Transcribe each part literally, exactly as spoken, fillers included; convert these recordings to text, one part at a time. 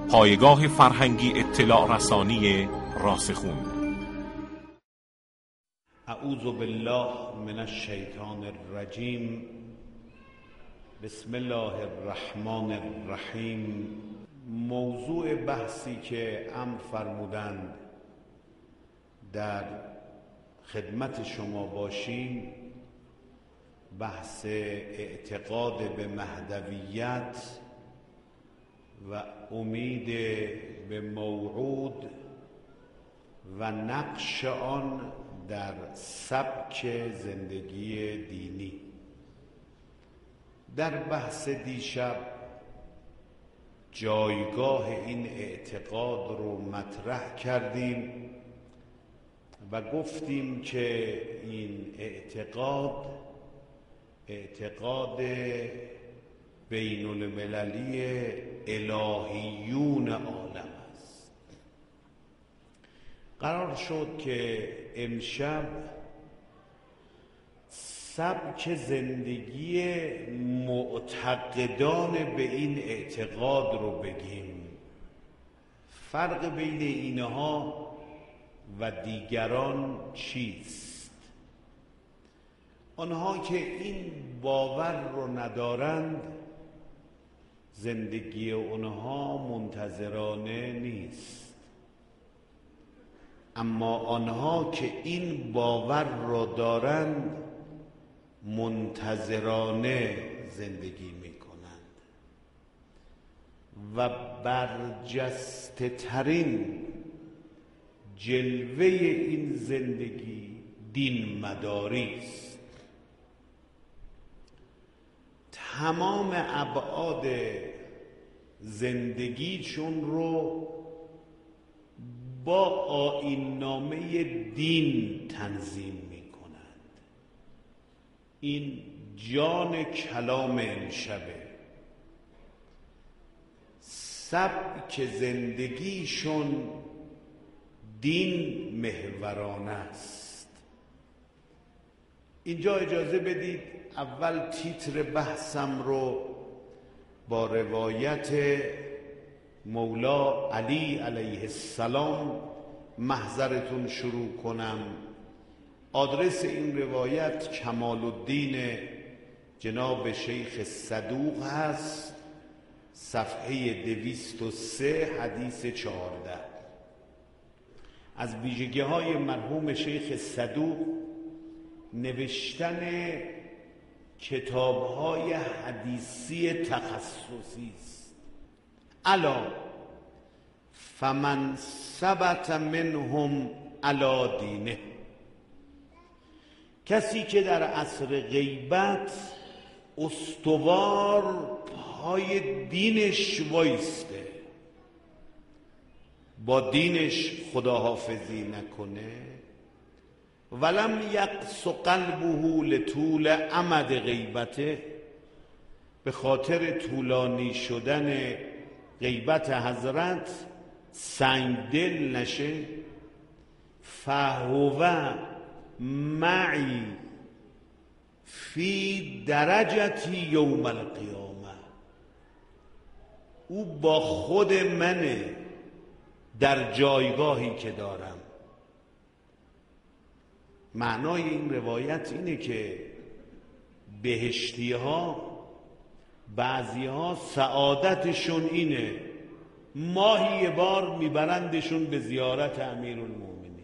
پایگاه فرهنگی اطلاع رسانی راسخون. اعوذ بالله من الشیطان الرجیم. بسم الله الرحمن الرحیم. موضوع بحثی که امر فرمودند در خدمت شما باشیم بحث اعتقاد به مهدویت و امید به موعود و نقش آن در سبک زندگی دینی. در بحث دیشب جایگاه این اعتقاد رو مطرح کردیم و گفتیم که این اعتقاد اعتقاد بین المللی الهیون عالم است. قرار شد که امشب سبک زندگی معتقدان به این اعتقاد رو بگیم. فرق بین اینها و دیگران چیست؟ آنها که این باور رو ندارند زندگی اونها منتظرانه نیست، اما آنها که این باور را دارند منتظرانه زندگی می کنند و برجسته ترین جلوه این زندگی دین مداری است. تمام ابعاد زندگیشون رو با آیین نامه دین تنظیم می کنند. این جان کلام امشبه. سبک زندگیشون دین محورانه است. اینجا اجازه بدید اول تیتر بحثم رو با روایت مولا علی علیه السلام محضرتون شروع کنم. آدرس این روایت کمال الدین جناب شیخ صدوق هست، صفحه دویست و سه حدیث چهارده. از ویژگی های مرحوم شیخ صدوق نوشتن کتاب‌های حدیثی تخصصی است. الا فمن ثبت منهم علی دینه، کسی که در عصر غیبت استوار پای دینش وایسته، با دینش خداحافظی نکنه، ولم یقص قلبه لطول امد غیبته، به خاطر طولانی شدن غیبت حضرت سنگدل نشه، فهو معی فی درجتی یوم القیامه، او با خود منه در جایگاهی که دارم. معنای این روایت اینه که بهشتی ها بعضی ها سعادتشون اینه ماهی یه بار میبرندشون به زیارت امیرالمومنین،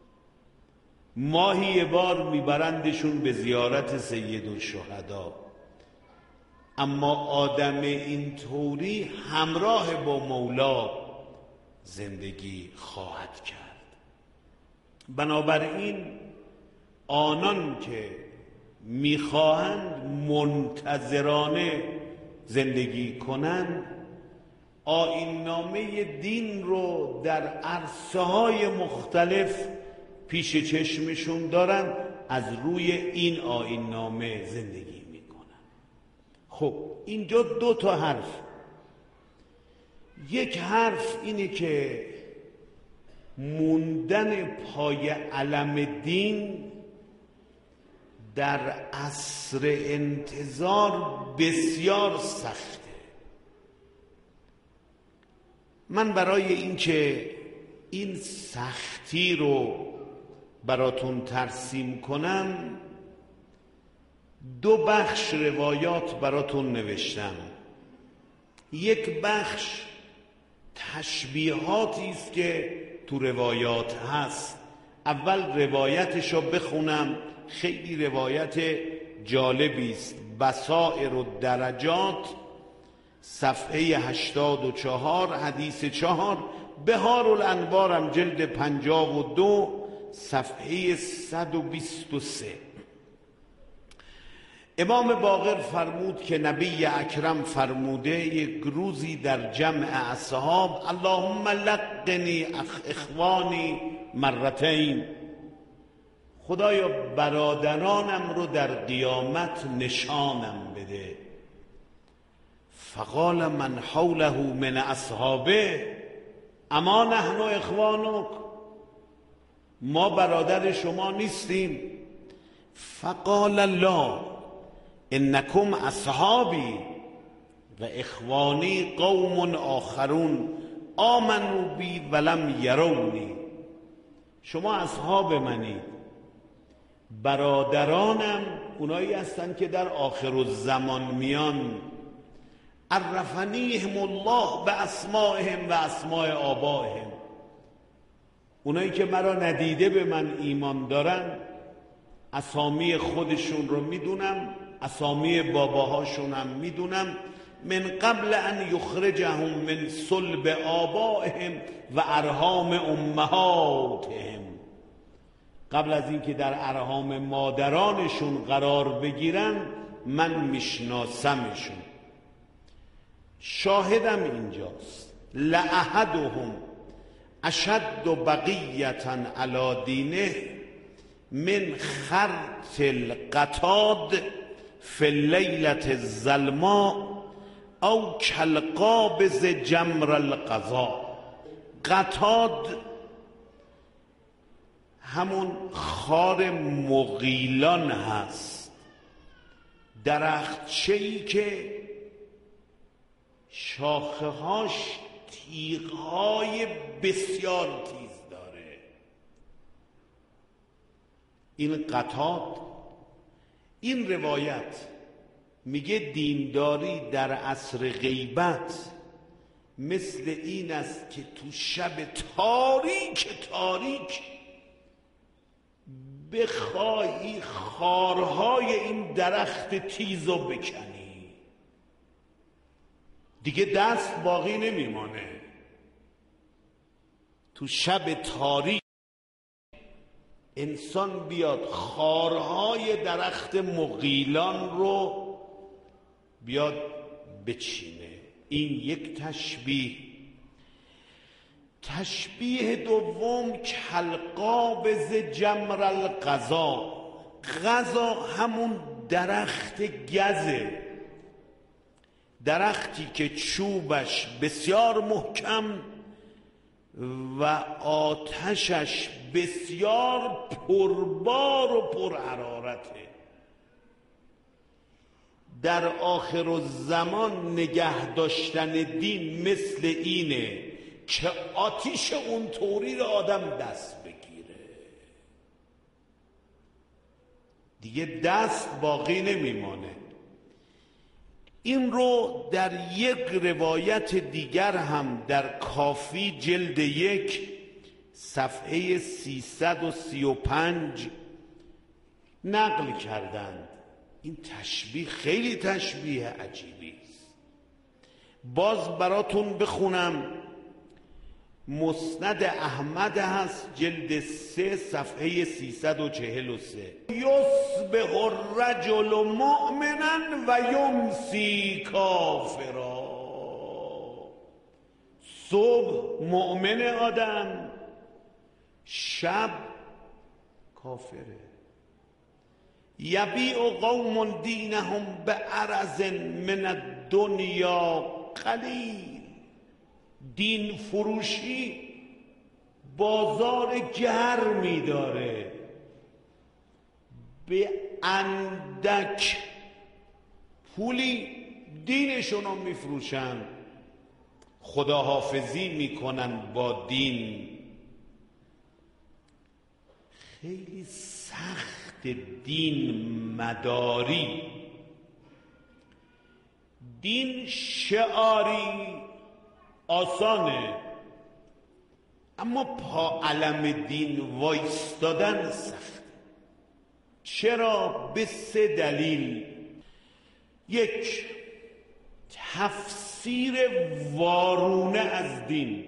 ماهی یه بار میبرندشون به زیارت سید الشهدا. اما آدم اینطوری همراه با مولا زندگی خواهد کرد. بنابراین آنان که میخواهند منتظرانه زندگی کنند آیین نامه دین رو در عرصه های مختلف پیش چشمشون دارن، از روی این آیین نامه زندگی میکنن. خب اینجا دو تا حرف. یک حرف اینه که موندن پای علم دین در عصر انتظار بسیار سخته. من برای اینکه این سختی رو براتون ترسیم کنم دو بخش روایات براتون نوشتم. یک بخش تشبیهاتی است که تو روایات هست. اول روایتش رو بخونم، خیلی روایت جالبی است. بصائر الدرجات صفحه هشتاد و چهار حدیث چهار، بهار الانوارم جلد پنجاه و دو صفحه صد و بیست و سه. امام باقر فرمود که نبی اکرم فرموده یک روزی در جمع اصحاب اللهم لقنی اخ اخوانی مرتین، خدایا برادرانم رو در قیامت نشانم بده. فقال من حوله من اصحابه اما نحن اخوانک، ما برادر شما نیستیم؟ فقال لا انکم اصحابی و اخوانی قوم آخرون آمنوا بی ولم یرونی، شما اصحاب منید، برادرانم اونایی هستن که در آخر الزمان میان. عرفنیهم الله به اسمائهم و اسماء آبائهم، اونایی که مرا ندیده به من ایمان دارن اسامی خودشون رو میدونم، اسامی باباهاشون هم میدونم. من قبل ان یخرجهم من صلب آبائهم و ارحام امهاتهم، قبل از اینکه در ارحام مادرانشون قرار بگیرن من میشناسمشون. شاهدم اینجاست. لأحدهم اشد بقیة علی دینه من خرط القتاد فی اللیلة الظلماء او کالقابض جمر القضاء. قتاد همون خار مغیلان هست، درختچه‌ای که شاخه‌هاش تیغ‌های بسیار تیز داره. این قتاد، این روایت میگه دینداری در عصر غیبت مثل این است که تو شب تاریک تاریک بخواهی خارهای این درخت تیزو بکنی، دیگه دست باقی نمیمانه. تو شب تاریک انسان بیاد خارهای درخت مغیلان رو بیاد بچینه. این یک تشبیه. تشبیه دوم کالقابض جمر القضا. قضا همون درخت گزه، درختی که چوبش بسیار محکم و آتشش بسیار پربار و پرحرارته. در آخر الزمان نگه داشتن دین مثل اینه که آتیش اون طوری رو آدم دست بگیره، دیگه دست باقی نمیمانه. این رو در یک روایت دیگر هم در کافی جلد یک صفحه سیصد و سی و پنج نقل کردند. این تشبیه خیلی تشبیه عجیبی است. باز براتون بخونم. مسند احمد هست جلد سه صفحه سیصد و چهل و سه. یصبح الرجل مؤمنا و یمسی کافرا. صبح مؤمن آدم، شب کافره. یبیع قوم دینهم بعرض من الدنیا قلیل. دین فروشی بازار گرمی داره، به اندک پولی دینشون رو میفروشن. خداحافظی میکنن با دین. خیلی سخت دین مداری. دین شعاری آسانه، اما پا علم دین وایستادن سخته. چرا؟ به سه دلیل. یک، تفسیر وارونه از دین.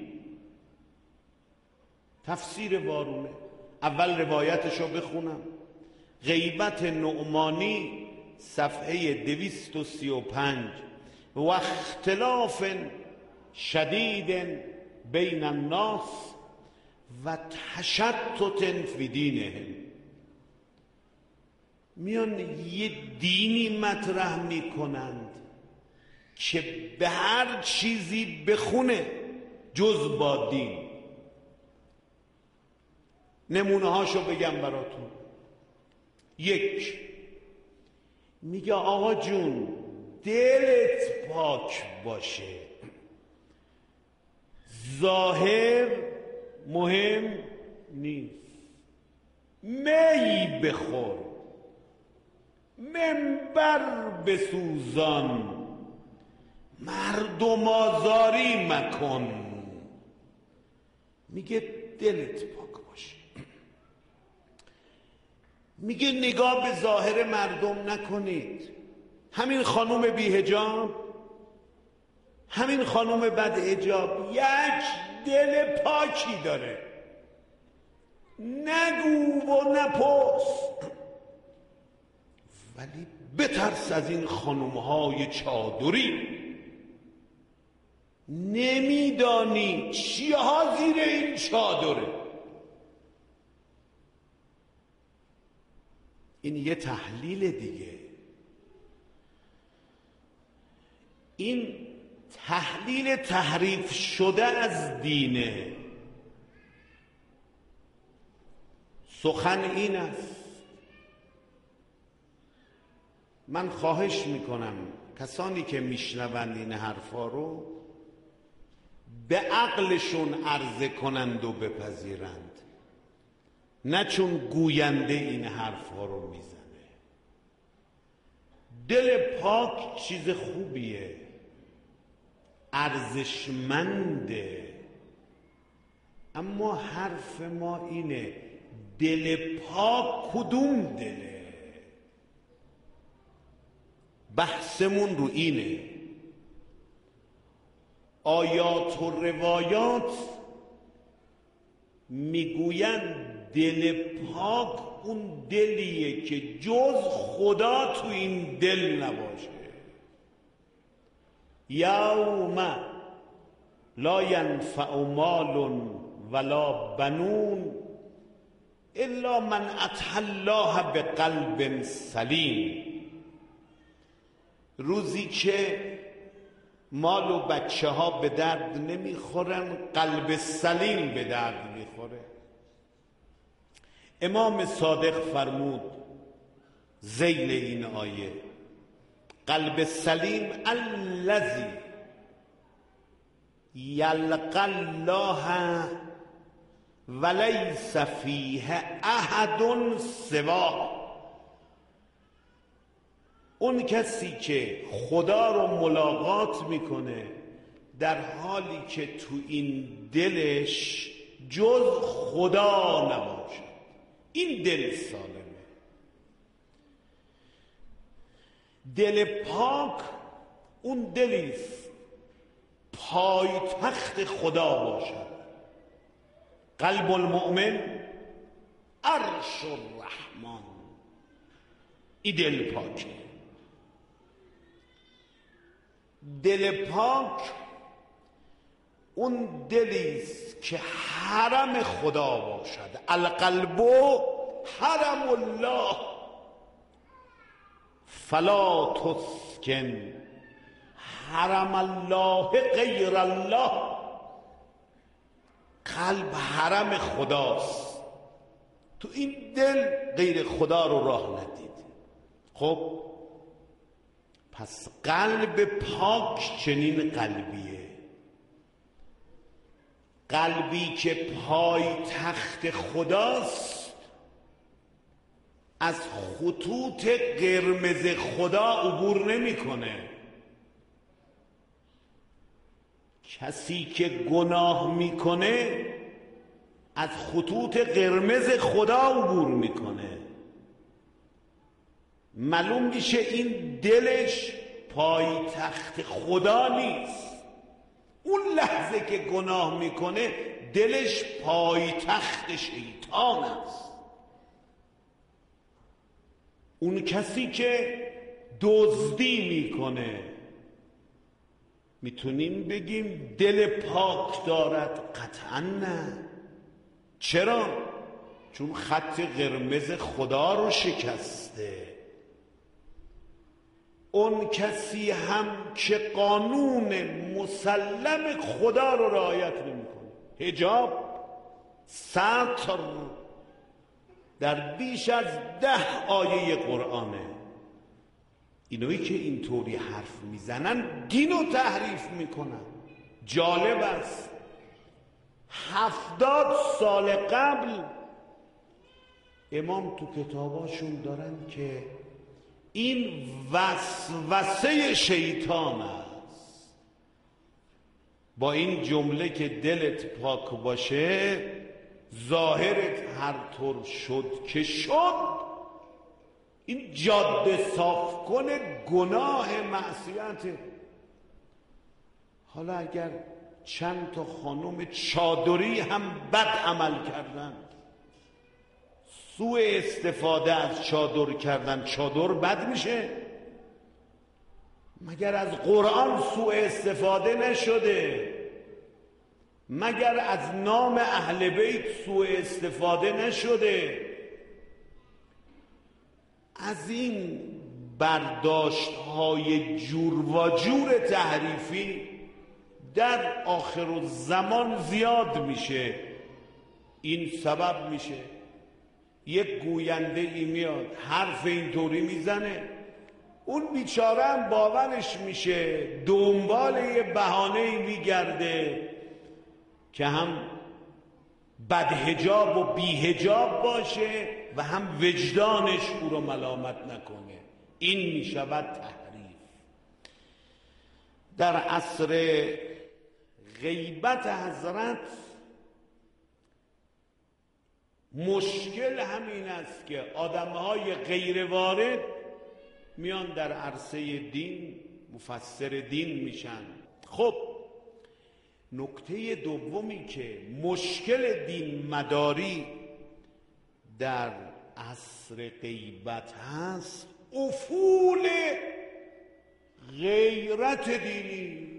تفسیر وارونه. اول روایتشو بخونم. غیبت نعمانی صفحه دویست و سی و پنج. و اختلاف شدید بین الناس و تشتت فی دینهم. میان یه دینی مطرح میکنند که به هر چیزی بخونه جز با دین. نمونه هاشو بگم براتون. یک، میگه آقا جون دلت پاک باشه، ظاهر مهم نیست. می بخور، منبر بسوزان، مردم آزاری مکن. میگه دلت پاک باشه. میگه نگاه به ظاهر مردم نکنید. همین خانوم بی‌حجاب، همین خانوم بدحجاب یک دل پاکی داره. نگو و نپرس، ولی بترس از این خانومهای چادری. نمیدانی چیه ها زیر این چادره. این یه تحلیل دیگه. این تحلیل تحریف شده از دینه. سخن این است. من خواهش میکنم کسانی که میشنوند این حرفا رو به عقلشون عرضه کنند و بپذیرند، نه چون گوینده این حرفا رو میزنه. دل پاک چیز خوبیه، ارزشمنده، اما حرف ما اینه دل پاک کدوم دله؟ بحثمون رو اینه. آیات و روایات میگویند دل پاک اون دلیه که جز خدا تو این دل نباشه. یوم لا ینفع مال ولا بنون الا من اتى الله بقلب سلیم. روزی که مال و بچه ها به درد نمیخورن، قلب سلیم به درد میخوره. امام صادق فرمود ذیل این آیه قلب سلیم الذی یلقی الله ولیس فیه احد سواه. اون کسی که خدا رو ملاقات میکنه در حالی که تو این دلش جز خدا نباشه، این دل سالمه. دل پاک اون دلیست پای تخت خدا باشد. قلب المؤمن عرش الرحمن. این دل پاکه. دل پاک اون دلیست که حرم خدا باشد. القلب حرم الله فلا تسکن حرم الله غیر الله. قلب حرم خداست، تو این دل غیر خدا رو راه ندید. خب پس قلب پاک چنین قلبیه. قلبی که پای تخت خداست از خطوط قرمز خدا عبور نمیکنه. کسی که گناه میکنه از خطوط قرمز خدا عبور میکنه. معلوم میشه این دلش پای تخت خدا نیست. اون لحظه که گناه میکنه دلش پای تخت شیطان است. اون کسی که دزدی میکنه میتونیم بگیم دل پاک دارد؟ قطعا نه. چرا؟ چون خط قرمز خدا رو شکسته. اون کسی هم که قانون مسلم خدا رو رعایت نمیکنه، حجاب، ستر، در بیش از ده آیه قرآنه. اینایی که اینطوری حرف میزنن دین رو تحریف میکنن. جالب است هفتاد سال قبل امام تو کتاباشون دارن که این وسوسه شیطان است. با این جمله که دلت پاک باشه ظاهرت هر طور شد که شد، این جاده صاف کنه گناه معصیته. حالا اگر چند تا خانم چادری هم بد عمل کردن، سوء استفاده از چادر کردن، چادر بد میشه؟ مگر از قرآن سوء استفاده نشده؟ مگر از نام اهل بیت سوء استفاده نشده؟ از این برداشت های جور و جور تحریفی در آخر الزمان زیاد میشه. این سبب میشه یک گوینده ای میاد حرف اینطوری میزنه، اون بیچاره هم باورش میشه، دنبال یه بهانه‌ای میگرده که هم بدحجاب و بیحجاب باشه و هم وجدانش او رو ملامت نکنه. این میشود تحریف. در عصر غیبت حضرت مشکل همین است که آدمهای غیر وارد میان در عرصه دین مفسر دین میشن. خب نکته دومی که مشکل دین مداری در عصر غیبت هست افول غیرت دینی.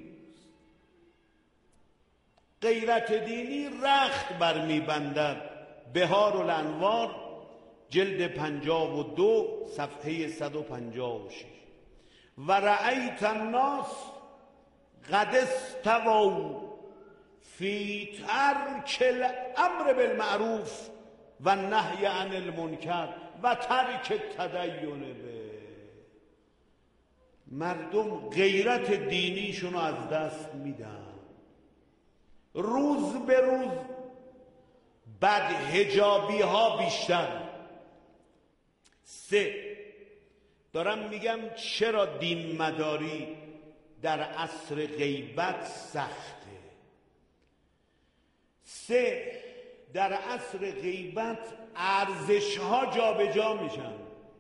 غیرت دینی رخت برمیبندد. بهار الانوار جلد پنجاه و دو صفحه صد و پنجاه و شش. و رأیت الناس قد استووا فی ترک الامر بالمعروف و نهی عن المنکر و ترک التدین به. مردم غیرت دینیشون رو از دست میدن. روز به روز بدحجابی ها بیشتر. سه، دارم میگم چرا دین مداری در عصر غیبت سخته. سه، در عصر غیبت ارزش ها جا به جا میشن.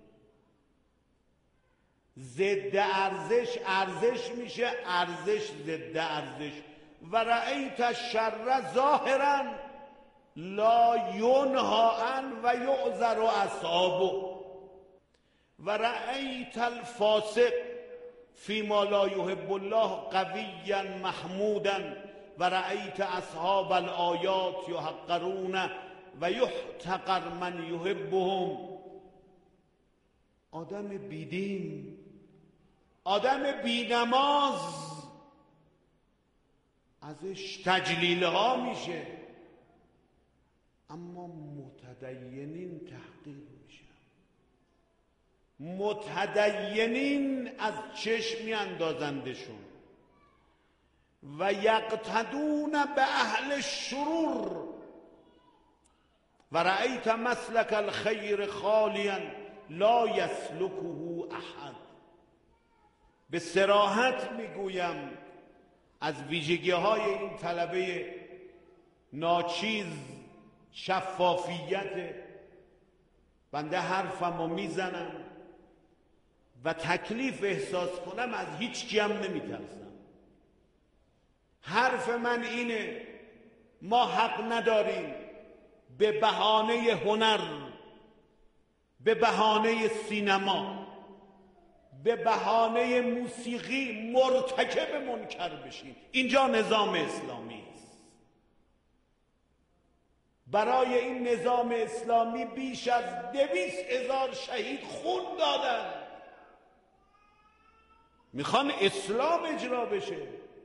ضد ارزش ارزش میشه، ارزش ضد ارزش. و رأیت الشر ظاهرا لا ینهی عن و یعذر اصحابه و رأیت الفاسق فیما لا یحب الله قویا محمودا و رأیت اصحاب الآیات یحقرون و یحتقر من یحبهم. آدم بیدین، آدم بینماز ازش تجلیل ها میشه، اما متدینین تحقیر میشن. متدینین از چشم میاندازندشون. و یقتدون به اهل الشرور و رأیت مسلک الخیر خالیا لا یسلکه احد. به صراحت میگویم از ویژگی های این طلبه ناچیز شفافیت. بنده حرفمو میزنم و تکلیف احساس کنم از هیچ کی هم نمیترسم. حرف من اینه، ما حق نداریم به بهانه هنر، به بهانه سینما، به بهانه موسیقی مرتکب منکر بشیم. اینجا نظام اسلامی است. برای این نظام اسلامی بیش از دویست هزار شهید خون دادن. میخوان اسلام اجرا بشه.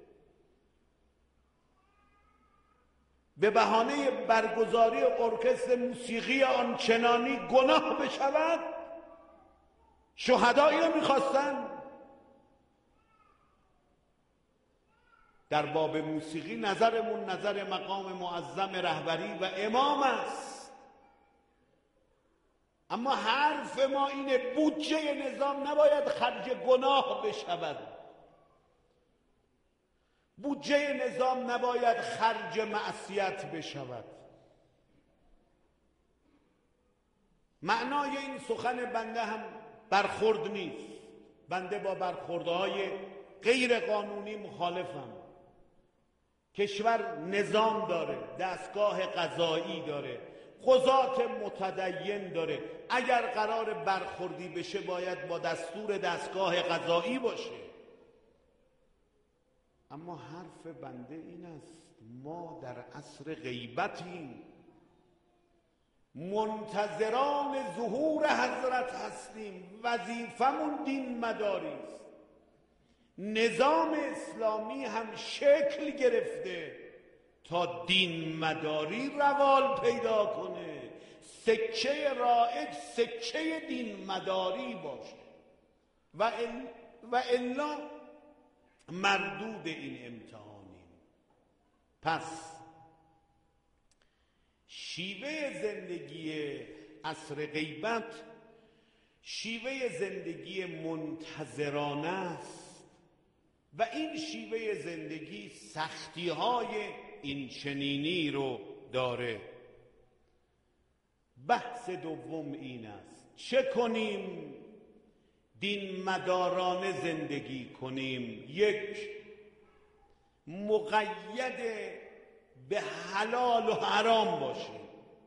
به بهانه برگزاری ارکستر موسیقی آنچنانی گناه بشود. شهدایی رو میخواستن. در باب موسیقی نظرمون نظر مقام معظم رهبری و امام است، اما حرف ما اینه بودجه نظام نباید خرج گناه بشود. بودجه نظام نباید خرج معصیت بشود. معنای این سخن بنده هم برخورد نیست. بنده با برخوردهای غیر قانونی مخالفم. کشور نظام داره، دستگاه قضایی داره، قضات متدین داره. اگر قرار برخوردی بشه باید با دستور دستگاه قضایی باشه. اما حرف بنده این است، ما در عصر غیبتیم، منتظران ظهور حضرت هستیم. وظیفمون دین مداری است. نظام اسلامی هم شکل گرفته تا دین مداری روال پیدا کنه. سکه رایج سکه دین مداری باشه و ال... و الا مردود این امتحانیم. پس شیوه زندگی عصر غیبت شیوه زندگی منتظرانه است و این شیوه زندگی سختی های این چنینی رو داره. بحث دوم این است چه کنیم دین مدارانه زندگی کنیم. یک، مقید به حلال و حرام باشیم.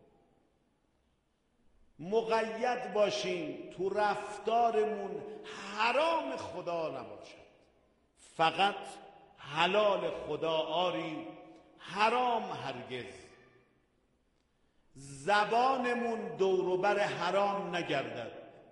مقید باشیم تو رفتارمون حرام خدا نباشد، فقط حلال خدا آری، حرام هرگز. زبانمون دوروبر حرام نگردد،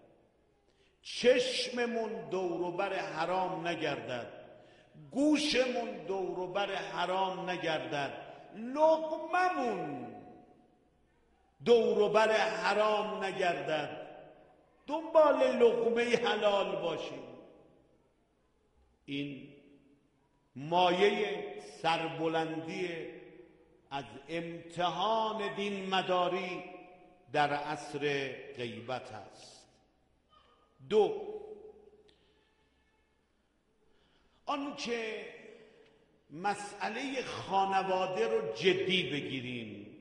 چشممون دوروبر حرام نگردد، گوشمون دوروبر حرام نگردد، لقممون دوروبر حرام نگردد، دنبال لقمه حلال باشیم. این مایه سربلندی از امتحان دین مداری در عصر غیبت است. دو، آنکه مسئله خانواده رو جدی بگیریم.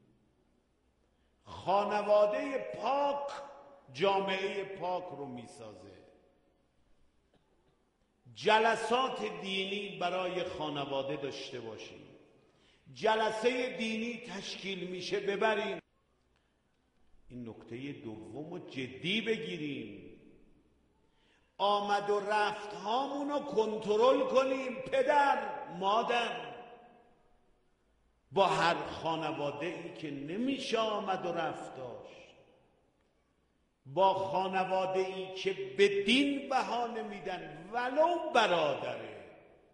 خانواده پاک جامعه پاک رو میسازه. جلسات دینی برای خانواده داشته باشیم. جلسه دینی تشکیل میشه ببریم. این نکته دوم رو جدی بگیریم. آمد و رفت هامونو کنترل کنیم. پدر، مادر، با هر خانواده ای که نمیشه آمد و رفت داشت، با خانواده ای که به دین بهانه میدن ولو برادره،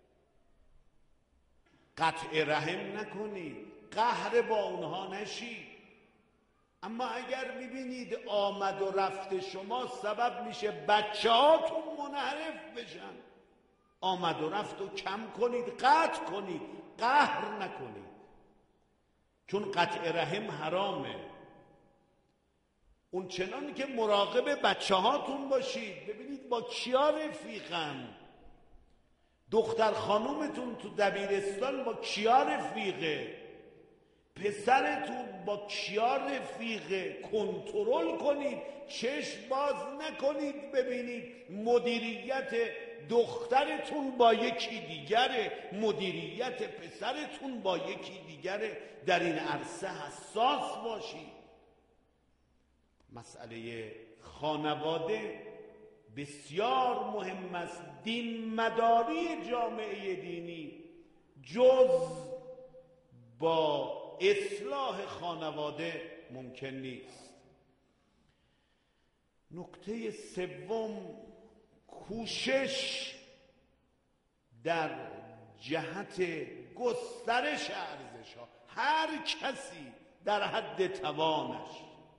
قطع رحم نکنید، قهر با اونها نشید. اما اگر میبینید آمد و رفت شما سبب میشه بچه هاتون منحرف بشن، آمد و رفت و کم کنید، قطع کنید، قهر نکنید، چون قطع رحم حرامه. اون چنانی که مراقب بچه هاتون باشید، ببینید با کیا رفیقن، دختر خانومتون تو دبیرستان با کیا رفیقه، پسرتون با کیا رفیقه، کنترل کنید، چشم باز نکنید ببینید مدیریت دخترتون با یکی دیگره، مدیریت پسرتون با یکی دیگره. در این عرصه حساس باشید. مسئله خانواده بسیار مهم است. دین مداری جامعه دینی جز با اصلاح خانواده ممکن نیست. نکته سوم، کوشش در جهت گسترش ارزش‌ها. هر کسی در حد توانش،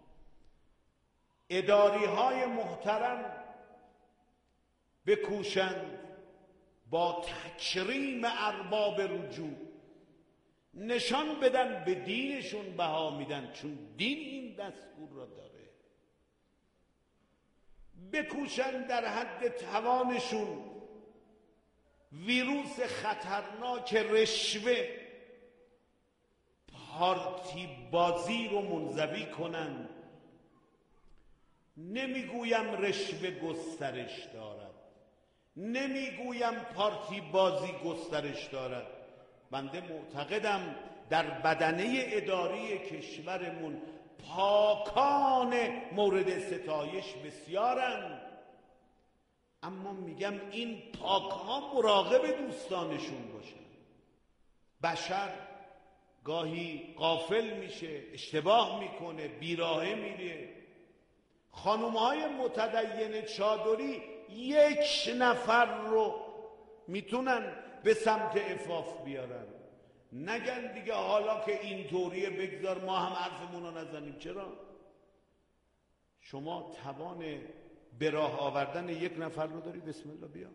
اداری‌های محترم بکوشند با تکریم ارباب رجوع نشان بدن به دینشون بها میدن، چون دین این دستور را داره. بکوشن در حد توانشون ویروس خطرناک رشوه، پارتی بازی رو منزوی کنن. نمیگویم رشوه گسترش دارد، نمیگویم پارتی بازی گسترش دارد. بنده معتقدم در بدنه اداری کشورمون پاکان مورد ستایش بسیارن، اما میگم این پاکان مراقب دوستانشون باشن. بشر گاهی غافل میشه، اشتباه میکنه، بیراهه میره. خانومهای متدین چادری یک نفر رو میتونن به سمت عفاف بیارن، نگن دیگه حالا که اینطوریه بگذار ما هم حرفمون رو نزنیم. چرا؟ شما توان به راه آوردن یک نفر رو داری، بسم الله بیا.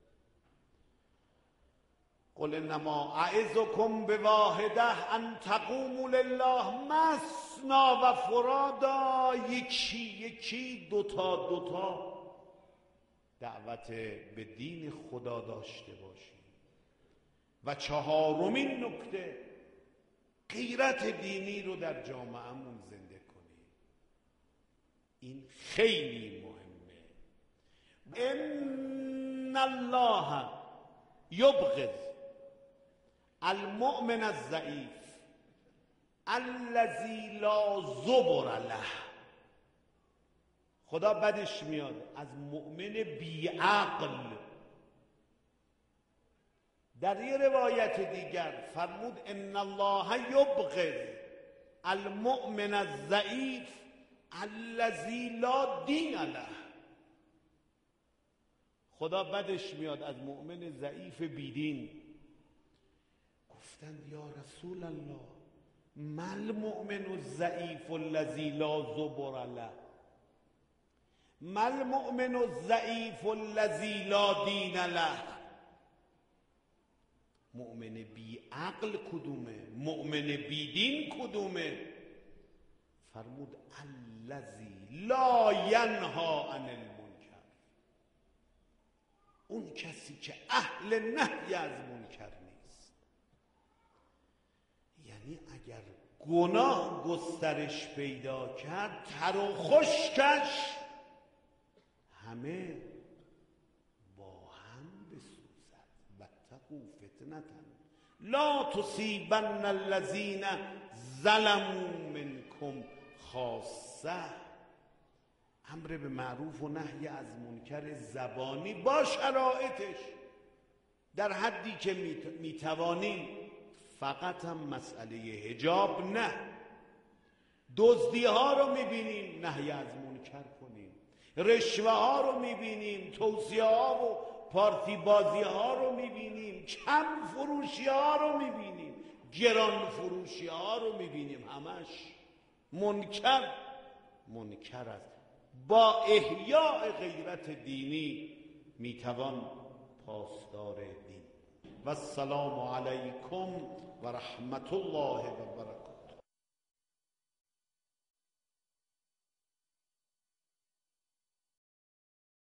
قل انما اعظکم بواحده ان تقوموا لله مثنی و فرادا. یکی یکی، دوتا دوتا دعوت به دین خدا داشته باشید. و چهارمین نکته، غیرت دینی رو در جامعهمون زنده کنیم. این خیلی مهمه. ان الله یبغض المؤمن الضعیف الذی لا زبر له. خدا بدش میاد از مؤمن بیعقل. در یه روایت دیگر فرمود ان الله یبغض المؤمن الضعیف الذی لا دین له. خدا بدش میاد از مؤمن ضعیف بیدین. گفتند یا رسول الله ما المؤمن الضعیف الذی لا زبر له، ما المؤمن الضعیف الذی لا دین له. مؤمن بی عقل کدومه؟ مؤمن بی دین کدومه؟ فرمود الذی لا ینها عن المنکر. اون کسی که اهل نهی از منکر نیست. یعنی اگر گناه گسترش پیدا کرد، تر و خشکش همه با هم بسوزد. واتقوا فتنة لا تصیبن الذین ظلموا منکم خاصه. امر به معروف و نهی از منکر زبانی با شرایطش، در حدی که میتوانیم. فقط هم مسئله حجاب نه. دزدی ها رو میبینیم، نهی از منکر کنیم. رشوه ها رو میبینیم، توصیه ها و پارتی بازی ها رو میبینیم، کم فروشی ها رو میبینیم، گران فروشی ها رو میبینیم. همش منکر منکر است. با احیاء غیرت دینی میتوان پاسدار دین. و السلام علیکم و رحمت الله و برکاته.